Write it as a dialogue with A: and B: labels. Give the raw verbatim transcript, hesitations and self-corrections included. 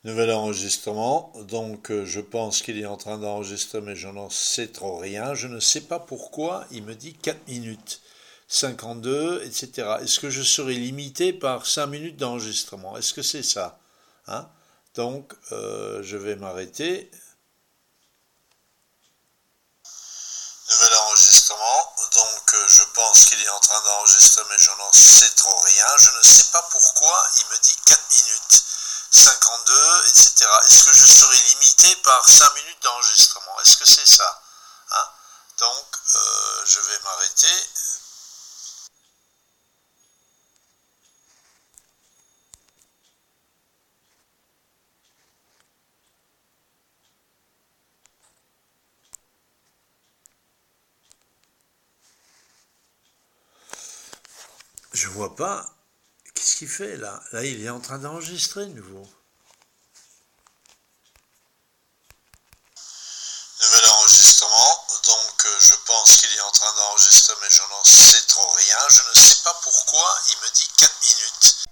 A: Nouvel enregistrement, donc euh, je pense qu'il est en train d'enregistrer, mais je n'en sais trop rien. Je ne sais pas pourquoi il me dit quatre minutes cinquante-deux, et cetera. Est-ce que je serai limité par cinq minutes d'enregistrement? Est-ce que c'est ça? Hein? Donc euh, je vais m'arrêter. Nouvel enregistrement, donc euh, je pense qu'il est en train d'enregistrer, mais je n'en sais trop rien. Je ne sais pas pourquoi il me dit quatre minutes cinquante-deux, et cetera. Est-ce que je serai limité par cinq minutes d'enregistrement? Est-ce que c'est ça? Hein? Donc euh, je vais m'arrêter. Je vois pas. Qu'est-ce qu'il fait là? Là, il est en train d'enregistrer de nouveau. Nouvel enregistrement, donc euh, je pense qu'il est en train d'enregistrer, mais je n'en sais trop rien. Je ne sais pas pourquoi il me dit quatre minutes.